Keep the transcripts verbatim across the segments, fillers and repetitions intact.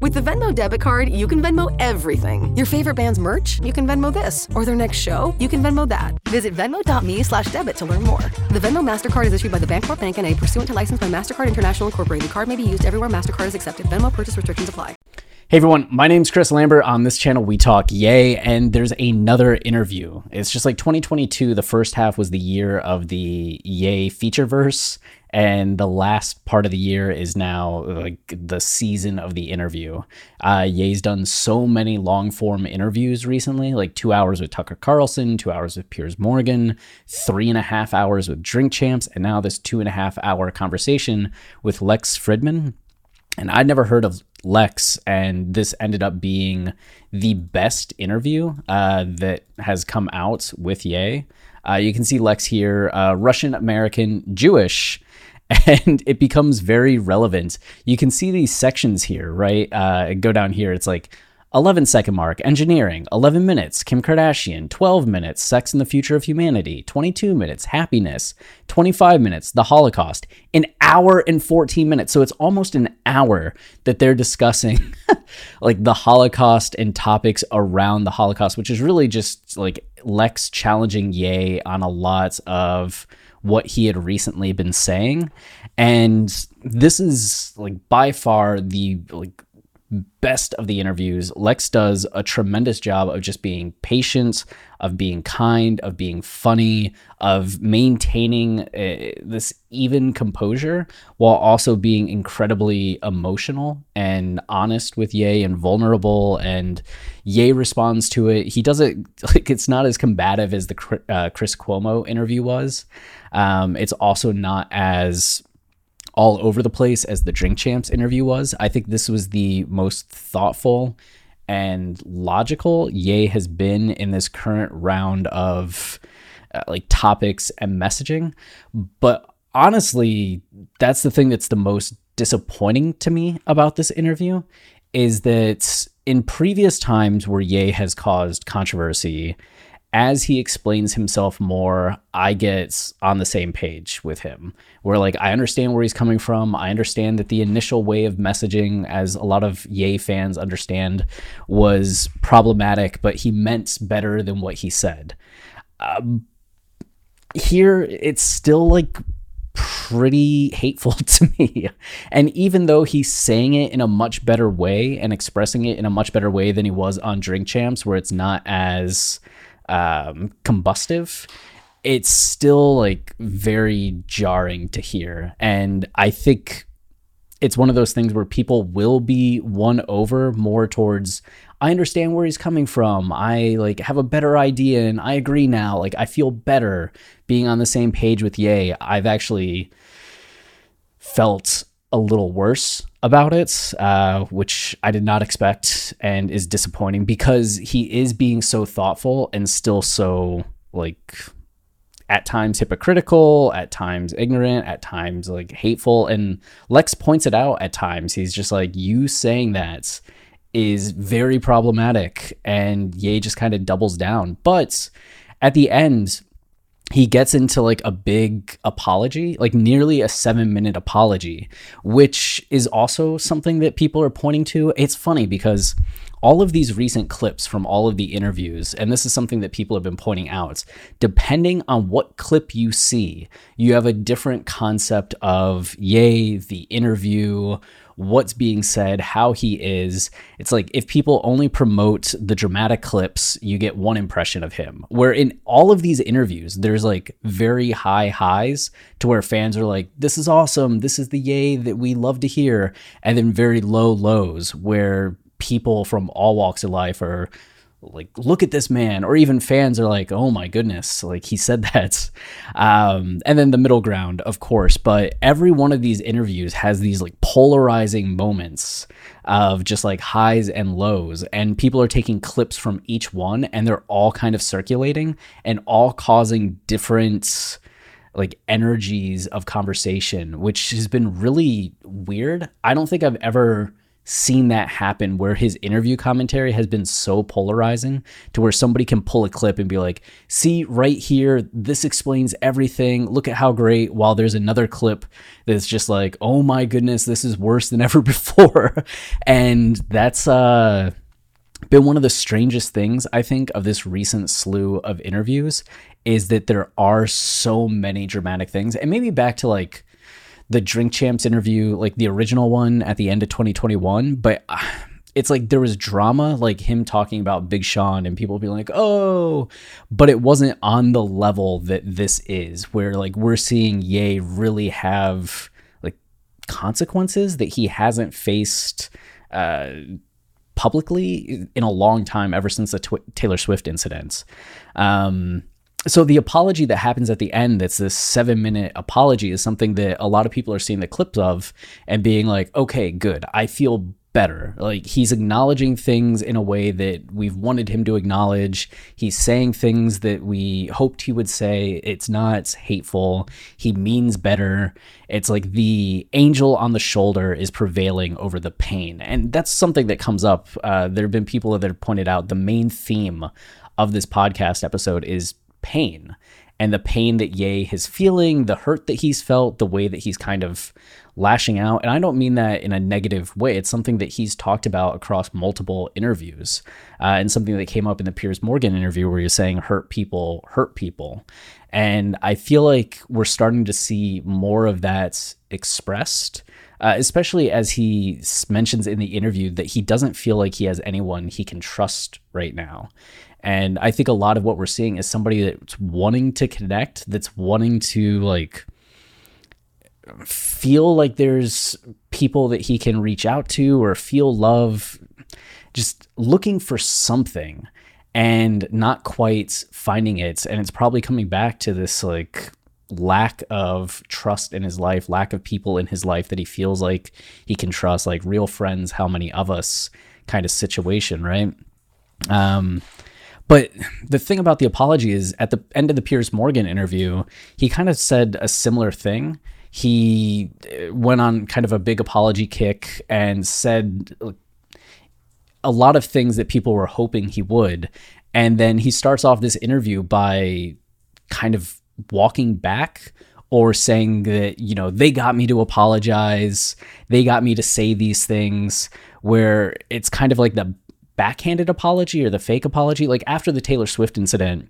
With the Venmo debit card, you can Venmo everything. Your favorite band's merch? You can Venmo this. Or their next show? You can Venmo that. Visit Venmo.me slash debit to learn more. The Venmo MasterCard is issued by the Bancorp Bank N A pursuant to license by MasterCard International Incorporated. Card may be used everywhere MasterCard is accepted. Venmo purchase restrictions apply. Hey everyone, my name's Chris Lambert. On this channel, we talk Ye, and there's another interview. It's just like twenty twenty-two, the first half was the year of the Ye featureverse, and the last part of the year is now like the season of the interview. Uh, Ye's done so many long-form interviews recently, like two hours with Tucker Carlson, two hours with Piers Morgan, three and a half hours with Drink Champs, and now this two and a half hour conversation with Lex Fridman. And I'd never heard of Lex, and this ended up being the best interview uh, that has come out with Ye. Uh, you can see Lex here, uh, Russian-American, Jewish, and it becomes very relevant. You can see these sections here, right? Uh, go down here, it's like eleven second mark, engineering, eleven minutes, Kim Kardashian, twelve minutes, sex and the future of humanity, twenty-two minutes, happiness, twenty-five minutes, the Holocaust, an hour and fourteen minutes. So it's almost an hour that they're discussing like the Holocaust and topics around the Holocaust, which is really just like Lex challenging Ye on a lot of what he had recently been saying. And this is like by far the like best of the interviews. Lex does a tremendous job of just being patient, of being kind, of being funny, of maintaining uh, this even composure while also being incredibly emotional and honest with Ye and vulnerable. And Ye responds to it. He does it like it's not as combative as the uh, Chris Cuomo interview was. Um, it's also not as all over the place as the Drink Champs interview was. I think this was the most thoughtful and logical Ye has been in this current round of uh, like topics and messaging. But honestly, that's the thing that's the most disappointing to me about this interview, is that in previous times where Ye has caused controversy, as he explains himself more, I get on the same page with him. Where like, I understand where he's coming from. I understand that the initial way of messaging, as a lot of Ye fans understand, was problematic, but he meant better than what he said. Um, here, it's still like pretty hateful to me. And even though he's saying it in a much better way and expressing it in a much better way than he was on Drink Champs, where it's not as um combustive, it's still like very jarring to hear. And I think it's one of those things where people will be won over more towards, I understand where he's coming from, I like have a better idea, and I agree now, like I feel better being on the same page with Ye. I've actually felt a little worse about it, uh, which I did not expect and is disappointing, because he is being so thoughtful and still so like at times hypocritical, at times ignorant, at times like hateful. And Lex points it out at times. He's just like, you saying that is very problematic, and Ye just kind of doubles down. But at the end, he gets into like a big apology, like nearly a seven minute apology, which is also something that people are pointing to. It's funny because all of these recent clips from all of the interviews, and this is something that people have been pointing out, depending on what clip you see, you have a different concept of Ye, the interview, what's being said, how he is. It's like if people only promote the dramatic clips, you get one impression of him. Where in all of these interviews, there's like very high highs to where fans are like, this is awesome, this is the Ye that we love to hear. And then very low lows where people from all walks of life are like, look at this man, or even fans are like, oh my goodness, like he said that. Um, and then the middle ground, of course, but every one of these interviews has these like polarizing moments of just like highs and lows, and people are taking clips from each one, and they're all kind of circulating and all causing different like energies of conversation, which has been really weird. I don't think I've ever seen that happen where his interview commentary has been so polarizing to where somebody can pull a clip and be like, see right here, this explains everything. Look at how great. While there's another clip that's just like, oh my goodness, this is worse than ever before. And that's uh, been one of the strangest things, I think, of this recent slew of interviews is that there are so many dramatic things. And maybe back to like the Drink Champs interview, like the original one at the end of twenty twenty-one, but it's like there was drama, like him talking about Big Sean and people being like, oh, but it wasn't on the level that this is, where like we're seeing Ye really have like consequences that he hasn't faced uh, publicly in a long time, ever since the tw- Taylor Swift incident. Um, So the apology that happens at the end, that's this seven minute apology, is something that a lot of people are seeing the clips of and being like, okay, good. I feel better. Like he's acknowledging things in a way that we've wanted him to acknowledge. He's saying things that we hoped he would say. It's not hateful. He means better. It's like the angel on the shoulder is prevailing over the pain. And that's something that comes up. Uh, there have been people that have pointed out the main theme of this podcast episode is pain, and the pain that Ye is feeling, the hurt that he's felt, the way that he's kind of lashing out. And I don't mean that in a negative way. It's something that he's talked about across multiple interviews, uh, and something that came up in the Piers Morgan interview where he was saying hurt people hurt people. And I feel like we're starting to see more of that expressed, uh, especially as he mentions in the interview that he doesn't feel like he has anyone he can trust right now. And I think a lot of what we're seeing is somebody that's wanting to connect, that's wanting to like feel like there's people that he can reach out to or feel love, just looking for something and not quite finding it. And it's probably coming back to this like lack of trust in his life, lack of people in his life that he feels like he can trust, like real friends, how many of us kind of situation, right? Um, But the thing about the apology is at the end of the Piers Morgan interview, he kind of said a similar thing. He went on kind of a big apology kick and said a lot of things that people were hoping he would. And then he starts off this interview by kind of walking back or saying that, you know, they got me to apologize. They got me to say these things, where it's kind of like the backhanded apology or the fake apology. Like after the Taylor Swift incident,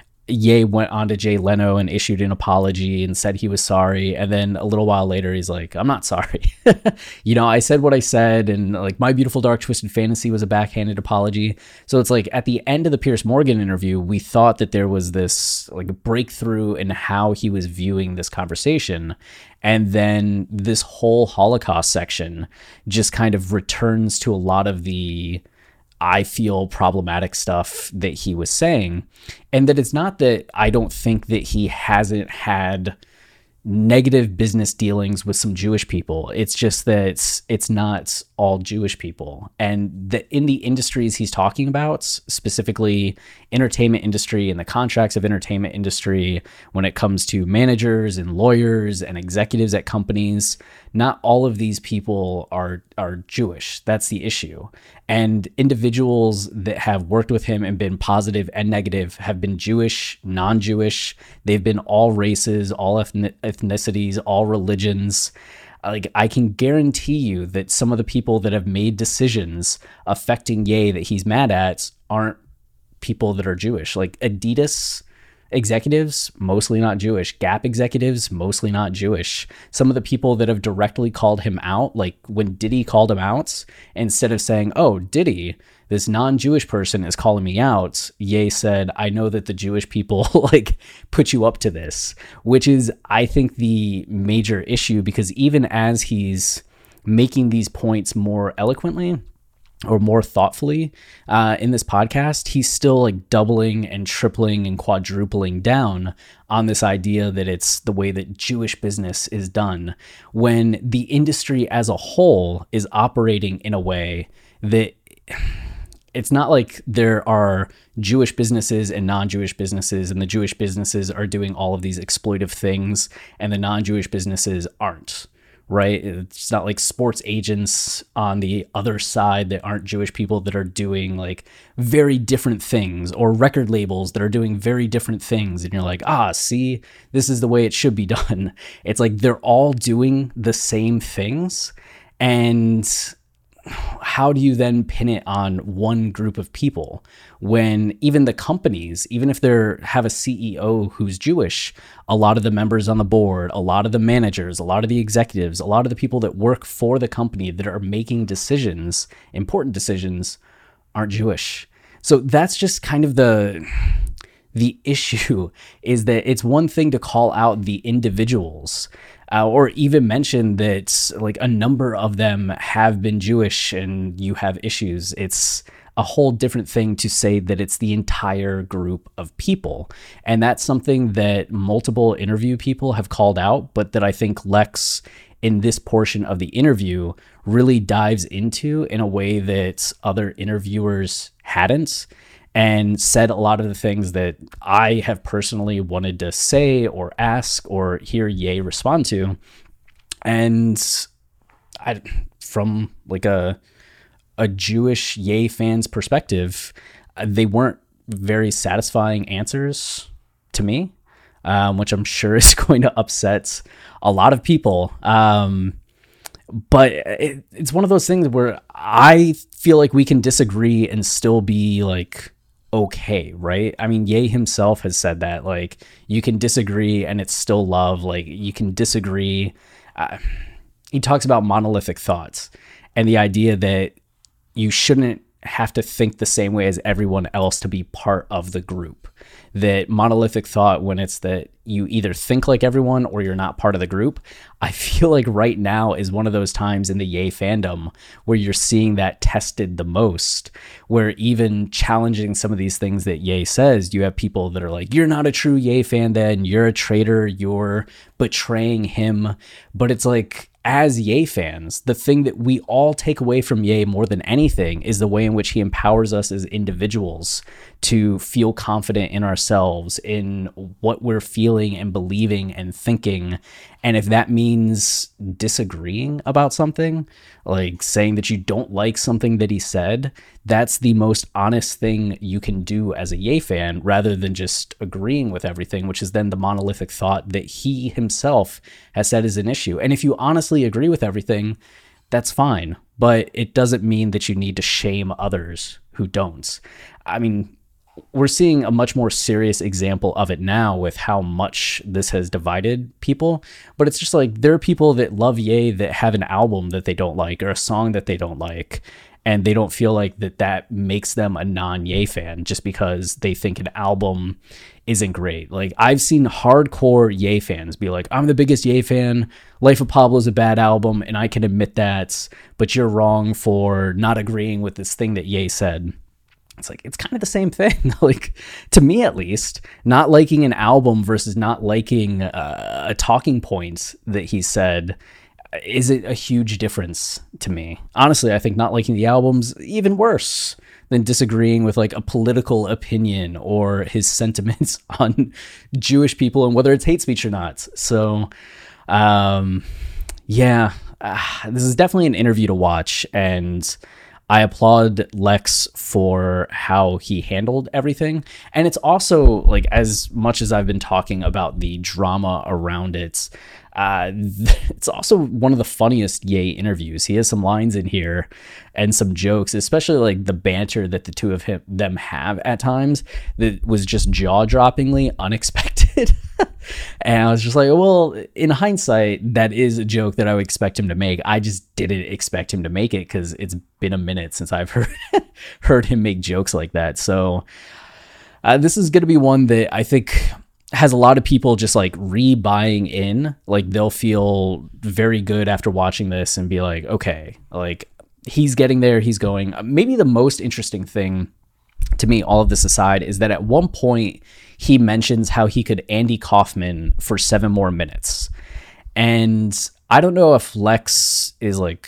Ye went on to Jay Leno and issued an apology and said he was sorry. And then a little while later, he's like, I'm not sorry. You know, I said what I said, and like My Beautiful Dark Twisted Fantasy was a backhanded apology. So it's like at the end of the Piers Morgan interview, we thought that there was this like breakthrough in how he was viewing this conversation. And then this whole Holocaust section just kind of returns to a lot of the I feel problematic stuff that he was saying. And that it's not that I don't think that he hasn't had negative business dealings with some Jewish people. It's just that it's, it's not all Jewish people. And that in the industries he's talking about, specifically entertainment industry and the contracts of entertainment industry, when it comes to managers and lawyers and executives at companies, not all of these people are are Jewish. That's the issue. And individuals that have worked with him and been positive and negative have been Jewish, non-Jewish. They've been all races, all ethnicities, all religions. Like I can guarantee you that some of the people that have made decisions affecting Ye that he's mad at aren't people that are Jewish. Like Adidas executives, mostly not Jewish. Gap executives, mostly not Jewish. Some of the people that have directly called him out, like when Diddy called him out, instead of saying, oh, Diddy, this non-Jewish person is calling me out, Ye said, I know that the Jewish people like put you up to this, which is, I think, the major issue, because even as he's making these points more eloquently or more thoughtfully uh, in this podcast, he's still like doubling and tripling and quadrupling down on this idea that it's the way that Jewish business is done, when the industry as a whole is operating in a way that it's not like there are Jewish businesses and non-Jewish businesses, and the Jewish businesses are doing all of these exploitive things and the non-Jewish businesses aren't. right? It's not like sports agents on the other side that aren't Jewish people that are doing like very different things, or record labels that are doing very different things. And you're like, ah, see, this is the way it should be done. It's like they're all doing the same things. And how do you then pin it on one group of people when even the companies, even if they have a C E O who's Jewish, a lot of the members on the board, a lot of the managers, a lot of the executives, a lot of the people that work for the company that are making decisions, important decisions, aren't Jewish. So that's just kind of the the issue, is that it's one thing to call out the individuals, Uh, or even mention that like a number of them have been Jewish and you have issues. It's a whole different thing to say that it's the entire group of people. And that's something that multiple interview people have called out, but that I think Lex in this portion of the interview really dives into in a way that other interviewers hadn't, and said a lot of the things that I have personally wanted to say or ask or hear Ye respond to. And I, from like a a Jewish Ye fan's perspective, they weren't very satisfying answers to me, um, which I'm sure is going to upset a lot of people. Um, but it, it's one of those things where I feel like we can disagree and still be like, okay, right? I mean, Ye himself has said that, like, you can disagree and it's still love. Like, you can disagree. Uh, he talks about monolithic thoughts and the idea that you shouldn't have to think the same way as everyone else to be part of the group. That monolithic thought, when it's that you either think like everyone or you're not part of the group, I feel like right now is one of those times in the Ye fandom where you're seeing that tested the most, where even challenging some of these things that Ye says, you have people that are like, you're not a true Ye fan then, you're a traitor, you're betraying him. But it's like, as Ye fans, the thing that we all take away from Ye more than anything is the way in which he empowers us as individuals to feel confident in ourselves, in what we're feeling and believing and thinking. And if that means disagreeing about something, like saying that you don't like something that he said, that's the most honest thing you can do as a Ye fan, rather than just agreeing with everything, which is then the monolithic thought that he himself has said is an issue. And if you honestly agree with everything, that's fine, but it doesn't mean that you need to shame others who don't. I mean, we're seeing a much more serious example of it now with how much this has divided people. But it's just like, there are people that love Ye that have an album that they don't like or a song that they don't like, and they don't feel like that that makes them a non-Ye fan just because they think an album isn't great. Like, I've seen hardcore Ye fans be like, I'm the biggest Ye fan, Life of Pablo is a bad album, and I can admit that, but you're wrong for not agreeing with this thing that Ye said. It's like, it's kind of the same thing. Like, to me at least, not liking an album versus not liking uh, a talking point that he said isn't a huge difference to me. Honestly, I think not liking the album's even worse than disagreeing with like a political opinion or his sentiments on Jewish people and whether it's hate speech or not. So, um, yeah, uh, this is definitely an interview to watch, and I applaud Lex for how he handled everything. And it's also like, as much as I've been talking about the drama around it, uh, it's also one of the funniest Ye interviews. He has some lines in here and some jokes, especially like the banter that the two of him, them have at times, that was just jaw-droppingly unexpected. And I was just like, well, in hindsight, that is a joke that I would expect him to make. I just didn't expect him to make it because it's been a minute since I've heard heard him make jokes like that. So uh, this is going to be one that I think has a lot of people just like re-buying in. Like, they'll feel very good after watching this and be like, okay, like, he's getting there, he's going. Maybe the most interesting thing to me, all of this aside, is that at one point he mentions how he could Andy Kaufman for seven more minutes. And I don't know if Lex is like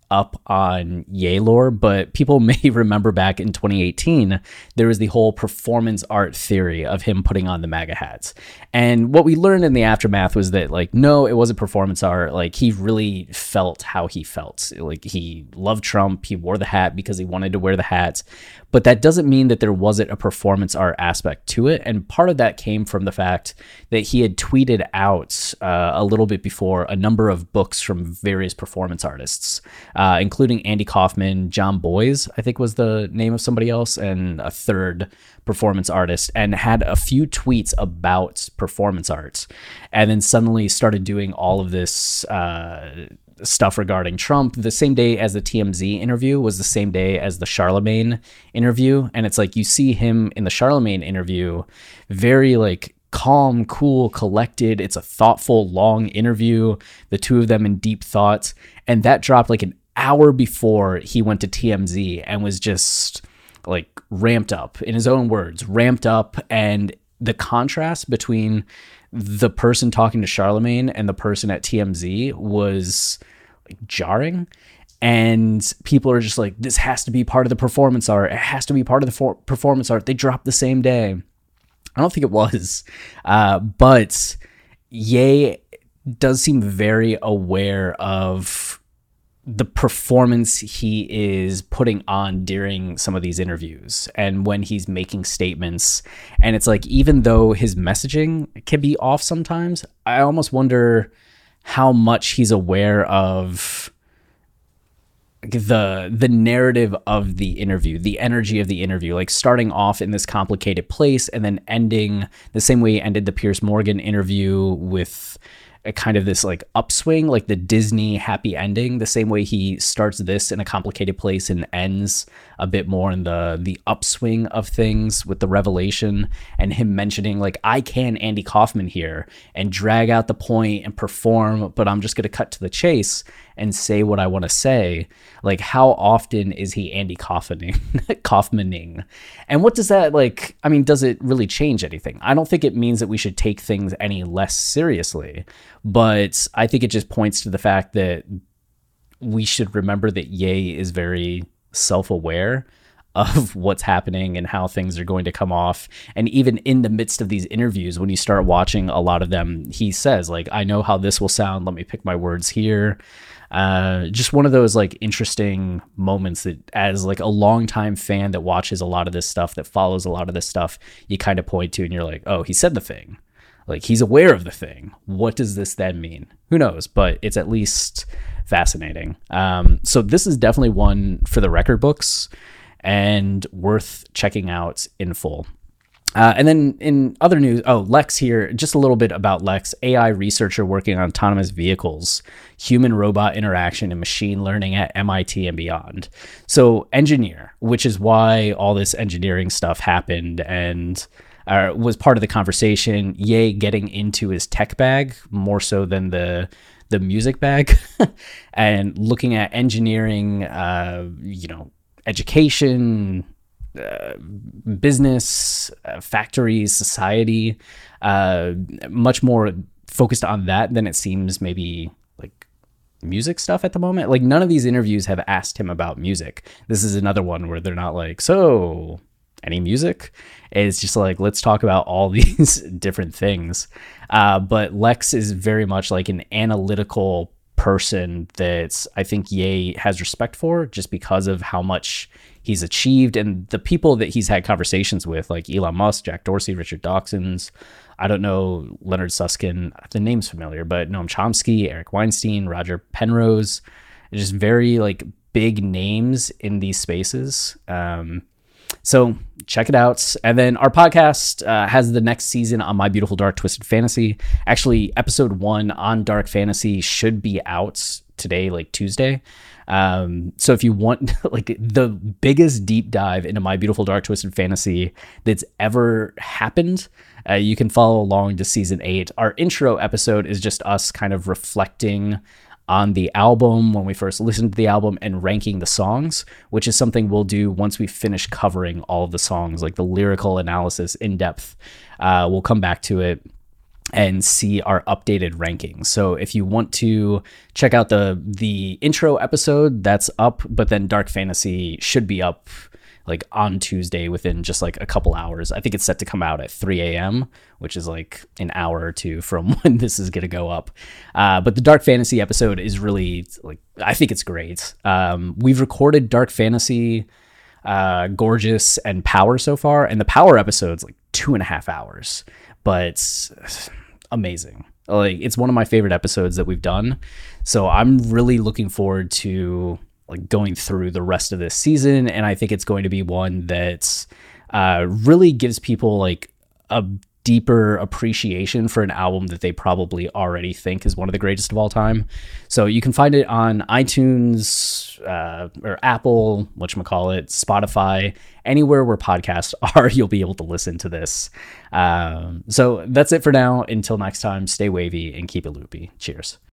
up on Ye lore, but people may remember back in twenty eighteen, there was the whole performance art theory of him putting on the MAGA hats. And what we learned in the aftermath was that, like, no, it wasn't performance art. Like, he really felt how he felt. Like, he loved Trump. He wore the hat because he wanted to wear the hat. But that doesn't mean that there wasn't a performance art aspect to it. And part of that came from the fact that he had tweeted out uh, a little bit before a number of books from various performance artists, uh, including Andy Kaufman, John Boyes, I think was the name of somebody else, and a third performance artist, and had a few tweets about performance art. And then suddenly started doing all of this uh, stuff regarding Trump. The same day as the T M Z interview was the same day as the Charlemagne interview. And it's like, you see him in the Charlemagne interview, very like calm, cool, collected. It's a thoughtful, long interview, the two of them in deep thought. And that dropped like an hour before he went to T M Z and was just like ramped up, in his own words, ramped up. And the contrast between the person talking to Charlemagne and the person at T M Z was like jarring. And people are just like, this has to be part of the performance art. It has to be part of the for- performance art. They dropped the same day. I don't think it was. Uh, but Ye does seem very aware of the performance he is putting on during some of these interviews and when he's making statements. And it's like, even though his messaging can be off sometimes, I almost wonder how much he's aware of the the narrative of the interview, the energy of the interview, like starting off in this complicated place and then ending the same way he ended the Piers Morgan interview, with a kind of this like upswing, like the Disney happy ending, the same way he starts this in a complicated place and ends a bit more in the the upswing of things with the revelation, and him mentioning like, I can Andy Kaufman here and drag out the point and perform, but I'm just going to cut to the chase and say what I want to say. Like, how often is he Andy Kaufmaning, Kaufmaning? And what does that, like, I mean, does it really change anything? I don't think it means that we should take things any less seriously, but I think it just points to the fact that we should remember that Ye is very self-aware of what's happening and how things are going to come off. And even in the midst of these interviews, when you start watching a lot of them, he says like, I know how this will sound. Let me pick my words here. Uh, just one of those like interesting moments that, as like a longtime fan that watches a lot of this stuff, that follows a lot of this stuff, you kind of point to and you're like, oh, he said the thing. Like, he's aware of the thing. What does this then mean? Who knows? But it's at least fascinating. Um, so this is definitely one for the record books and worth checking out in full. Uh, and then in other news, oh, Lex here, just a little bit about Lex, A I researcher working on autonomous vehicles, human-robot interaction, and machine learning at M I T and beyond. So engineer, which is why all this engineering stuff happened and uh, was part of the conversation. Ye getting into his tech bag more so than the the music bag and looking at engineering, uh, you know, education, Uh, business, uh, factories, society, uh, much more focused on that than it seems maybe like music stuff at the moment. Like, none of these interviews have asked him about music. This is another one where they're not like, so any music? It's just like, let's talk about all these different things. Uh, but Lex is very much like an analytical person that I think Ye has respect for, just because of how much he's achieved and the people that he's had conversations with, like Elon Musk, Jack Dorsey, Richard Dawkins. I don't know Leonard Susskind, the name's familiar, but Noam Chomsky, Eric Weinstein, Roger Penrose, just very like big names in these spaces. Um, So check it out. And then our podcast uh, has the next season on My Beautiful Dark Twisted Fantasy. Actually, episode one on Dark Fantasy should be out today, like Tuesday. Um, so if you want like the biggest deep dive into My Beautiful Dark Twisted Fantasy that's ever happened, uh, you can follow along to season eight. Our intro episode is just us kind of reflecting on the album when we first listened to the album and ranking the songs, which is something we'll do once we finish covering all of the songs, like the lyrical analysis in depth. Uh, we'll come back to it. and see our updated rankings. So if you want to check out the the intro episode, that's up, but then Dark Fantasy should be up like on Tuesday within just like a couple hours. I think it's set to come out at three a.m., which is like an hour or two from when this is going to go up. Uh, but the Dark Fantasy episode is really like, I think it's great. Um, we've recorded Dark Fantasy, uh, Gorgeous, and Power so far, and the Power episode's like two and a half hours, but amazing. Like, it's one of my favorite episodes that we've done. So I'm really looking forward to like going through the rest of this season, and I think it's going to be one that uh, really gives people like a deeper appreciation for an album that they probably already think is one of the greatest of all time. So you can find it on iTunes uh, or Apple, whatchamacallit, Spotify, anywhere where podcasts are, you'll be able to listen to this. Um, so that's it for now. Until next time, stay wavy and keep it loopy. Cheers.